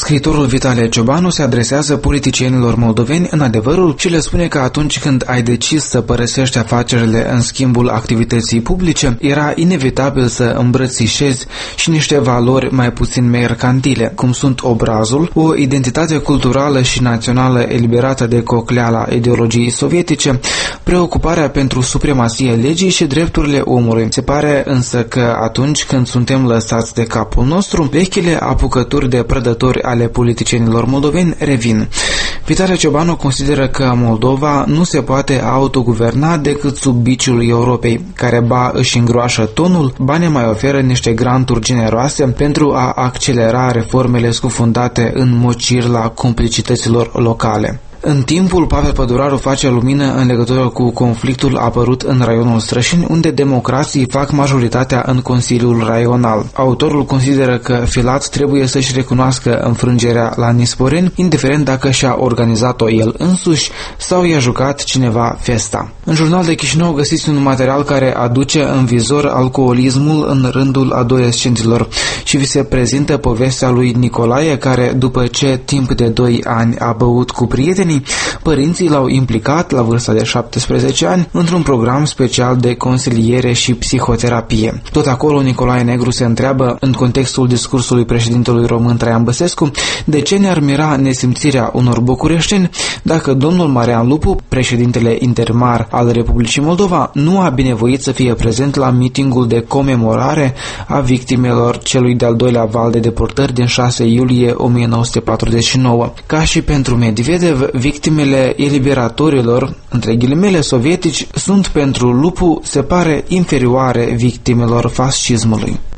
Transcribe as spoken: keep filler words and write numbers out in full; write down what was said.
Scriitorul Vitalie Ciobanu se adresează politicienilor moldoveni în adevărul și le spune că atunci când ai decis să părăsești afacerile în schimbul activității publice, era inevitabil să îmbrățișezi și niște valori mai puțin mercantile, cum sunt obrazul, o identitate culturală și națională eliberată de cocleala ideologiei sovietice, preocuparea pentru supremația legii și drepturile omului. Se pare însă că atunci când suntem lăsați de capul nostru, vechile apucături de prădători ale politicienilor moldoveni revin. Vitalie Ciobanu consideră că Moldova nu se poate autoguverna decât sub biciul Europei, care ba își îngroașă tonul, ba ne mai oferă niște granturi generoase pentru a accelera reformele scufundate în mocirla complicităților locale. În timpul, Pavel Păduraru face lumină în legătură cu conflictul apărut în raionul Strășini, unde democrații fac majoritatea în Consiliul Raional. Autorul consideră că Filat trebuie să-și recunoască înfrângerea la Nisporeni, indiferent dacă și-a organizat-o el însuși sau i-a jucat cineva festa. În Jurnal de Chișinău găsiți un material care aduce în vizor alcoolismul în rândul adolescenților și vi se prezintă povestea lui Nicolae, care după ce timp de doi ani a băut cu prietenii, părinții l-au implicat la vârsta de șaptesprezece ani într-un program special de consiliere și psihoterapie. Tot acolo Nicolae Negru se întreabă, în contextul discursului președintelui român Traian Băsescu, de ce ne-ar mira nesimțirea unor bucureșteni dacă domnul Marian Lupu, președintele intermar al Republicii Moldova, nu a binevoit să fie prezent la mitingul de comemorare a victimelor celui de-al doilea val de deportări din șase iulie o mie nouă sute patruzeci și nouă. Ca și pentru Medvedev, victimele eliberatorilor, între ghilimele sovietici, sunt pentru Lupu, se pare, inferioare victimelor fascismului.